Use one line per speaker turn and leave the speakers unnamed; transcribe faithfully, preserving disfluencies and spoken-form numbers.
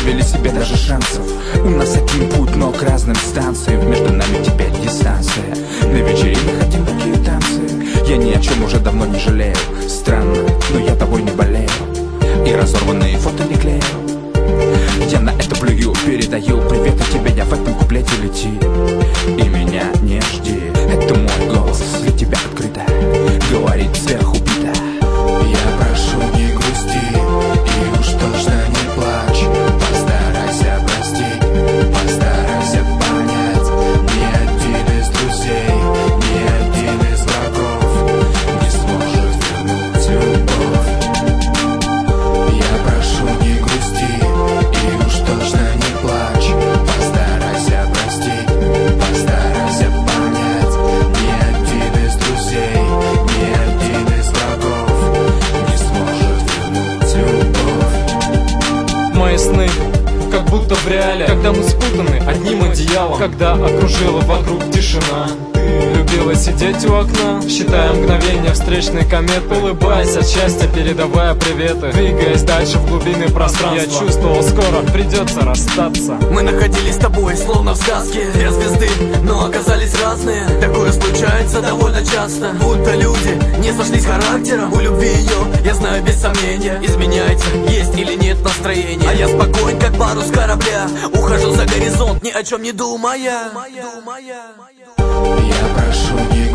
оставили себе даже шансов. У нас один путь, но к разным станциям. Между нами теперь дистанция. На вечеринках одинокие танцы. Я ни о чем уже давно не жалею. Странно, но я тобой не болею. И разорванные фото не клею. Я на это плюю, передаю привет от тебя, я в этом куплете лети. И меня не жди. Это мой голос, для тебя открыто. Говорит сверху бита.
Я прошу, не грусти, и уж точно не плачь. Постарайся простить, постарайся понять. Ни один из друзей, ни один из врагов не сможет вернуть любовь. Я прошу, не грусти, и уж точно не плачь. Постарайся простить, постарайся понять. Ни один из друзей, ни один из врагов не сможет вернуть любовь.
Мои сны как будто в реале, когда мы спутаны одним одеялом, когда окружила вокруг тишина. Ты любила сидеть у окна, считая мгновения встречной кометы, улыбаясь от счастья, передавая приветы, двигаясь дальше в глубины пространства. Я чувствовал, скоро придется расстаться.
Мы находились с тобой, словно в сказке. Две звезды, но оказались разные. Такое случается довольно часто. Будто люди не сошлись характером. У любви ее, я знаю без сомнения, изменяется, есть или нет настроения. А я спокоен, как парус корабля. Ухожу за горизонт, ни о чем не думая.
Я прошу, не